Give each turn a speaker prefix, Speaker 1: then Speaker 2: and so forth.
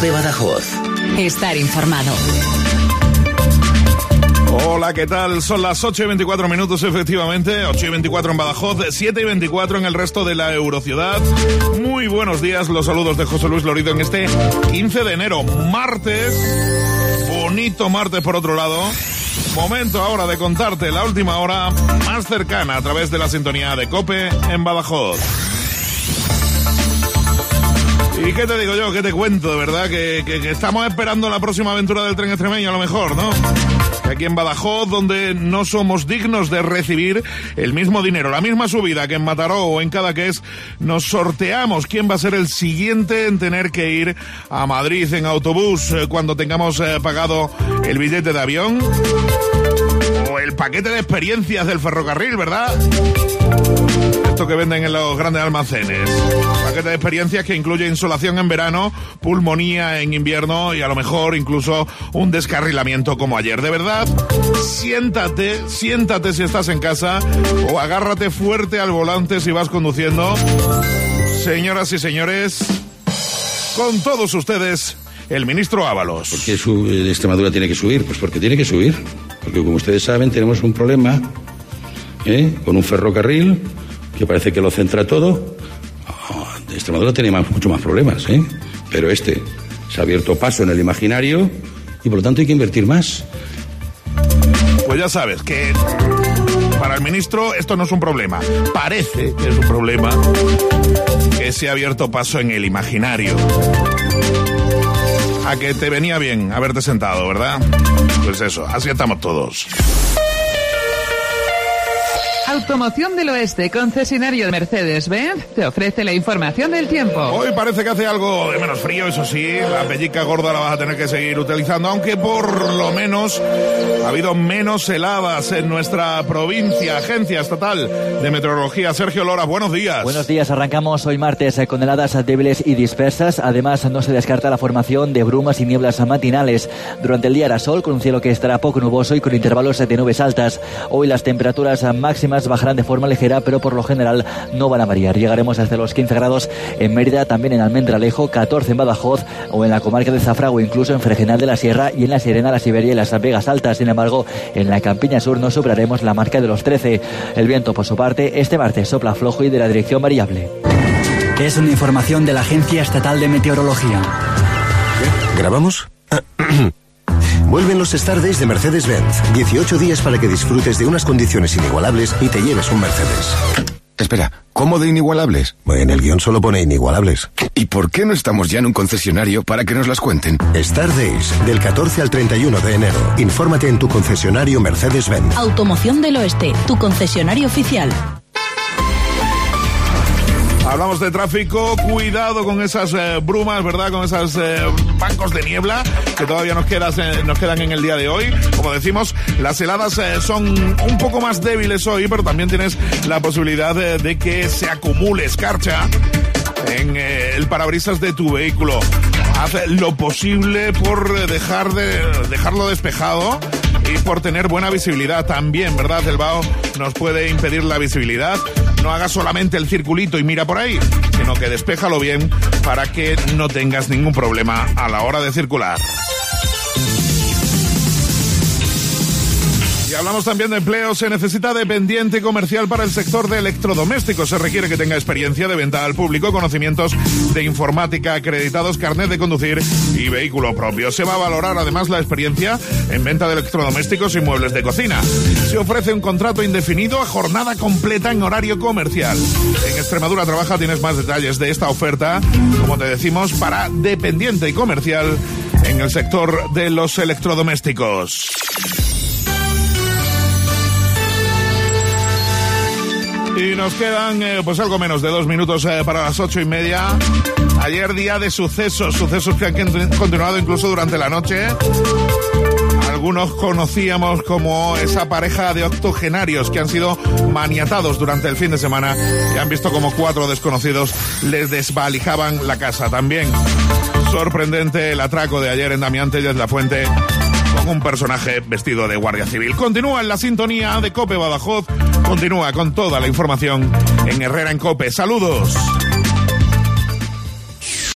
Speaker 1: COPE Badajoz.
Speaker 2: Estar informado.
Speaker 3: Hola, ¿qué tal? Son las 8:24, efectivamente, 8:24 en Badajoz, 7:24 en el resto de la Eurociudad. Muy buenos días, los saludos de José Luis Lorido en este 15 de enero, martes, bonito martes por otro lado. Momento ahora de contarte la última hora más cercana a través de la sintonía de COPE en Badajoz. ¿Y qué te digo yo? ¿Qué te cuento? De verdad que estamos esperando la próxima aventura del tren extremeño a lo mejor, ¿no? Aquí en Badajoz, donde no somos dignos de recibir el mismo dinero, la misma subida que en Mataró o en Cadaqués, nos sorteamos quién va a ser el siguiente en tener que ir a Madrid en autobús cuando tengamos pagado el billete de avión o el paquete de experiencias del ferrocarril, ¿verdad? Esto que venden en los grandes almacenes. Paquete de experiencias que incluye insolación en verano, pulmonía en invierno y a lo mejor incluso un descarrilamiento como ayer. De verdad, siéntate si estás en casa o agárrate fuerte al volante si vas conduciendo. Señoras y señores, con todos ustedes, el ministro Ábalos.
Speaker 4: ¿Por qué Extremadura tiene que subir? Pues porque tiene que subir. Porque como ustedes saben tenemos un problema con un ferrocarril que parece que lo centra todo. Extremadura tiene mucho más problemas, pero se ha abierto paso en el imaginario y por lo tanto hay que invertir más.
Speaker 3: Pues ya sabes que para el ministro esto no es un problema. Parece que es un problema que se ha abierto paso en el imaginario. A que te venía bien haberte sentado, ¿verdad? Pues eso, así estamos todos.
Speaker 5: Automoción del Oeste, concesionario de Mercedes-Benz, te ofrece la información del tiempo.
Speaker 3: Hoy parece que hace algo de menos frío, eso sí, la pellica gorda la vas a tener que seguir utilizando, aunque por lo menos ha habido menos heladas en nuestra provincia. Agencia Estatal de Meteorología, Sergio Lora, buenos días.
Speaker 6: Buenos días, arrancamos hoy martes con heladas débiles y dispersas. Además, no se descarta la formación de brumas y nieblas matinales. Durante el día hará sol, con un cielo que estará poco nuboso y con intervalos de nubes altas. Hoy las temperaturas máximas bajarán de forma ligera, pero por lo general no van a variar. Llegaremos hasta los 15 grados en Mérida, también en Almendralejo, 14 en Badajoz o en la comarca de Zafra o incluso en Fregenal de la Sierra y en la Serena, la Siberia y las Vegas Altas. Sin embargo, en la Campiña Sur no superaremos la marca de los 13. El viento, por su parte, este martes sopla flojo y de la dirección variable.
Speaker 7: Es una información de la Agencia Estatal de Meteorología.
Speaker 8: ¿Grabamos? Vuelven los Star Days de Mercedes-Benz. 18 días para que disfrutes de unas condiciones inigualables y te lleves un Mercedes.
Speaker 9: Espera, ¿cómo de inigualables?
Speaker 8: En el guión solo pone inigualables.
Speaker 9: ¿Y por qué no estamos ya en un concesionario para que nos las cuenten?
Speaker 8: Star Days, del 14 al 31 de enero. Infórmate en tu concesionario Mercedes-Benz.
Speaker 2: Automoción del Oeste, tu concesionario oficial.
Speaker 3: Hablamos de tráfico, cuidado con esas brumas, ¿verdad? Con esos bancos de niebla que todavía nos quedan en el día de hoy. Como decimos, las heladas son un poco más débiles hoy, pero también tienes la posibilidad de que se acumule escarcha en el parabrisas de tu vehículo. Haz lo posible por dejarlo despejado y por tener buena visibilidad también, ¿verdad? El vaho nos puede impedir la visibilidad. No hagas solamente el circulito y mira por ahí, sino que despéjalo bien para que no tengas ningún problema a la hora de circular. Y hablamos también de empleo. Se necesita dependiente comercial para el sector de electrodomésticos. Se requiere que tenga experiencia de venta al público, conocimientos de informática acreditados, carnet de conducir y vehículo propio. Se va a valorar además la experiencia en venta de electrodomésticos y muebles de cocina. Se ofrece un contrato indefinido a jornada completa en horario comercial. En Extremadura Trabaja tienes más detalles de esta oferta, como te decimos, para dependiente y comercial en el sector de los electrodomésticos. Y nos quedan pues algo menos de 2 minutos para las 8:30. Ayer día de sucesos que han continuado incluso durante la noche. Algunos conocíamos como esa pareja de octogenarios que han sido maniatados durante el fin de semana y han visto como 4 desconocidos les desvalijaban la casa. También sorprendente el atraco de ayer en Damián Tellez La Fuente con un personaje vestido de guardia civil. Continúa en la sintonía de COPE Badajoz. Continúa con toda la información en Herrera en COPE. ¡Saludos!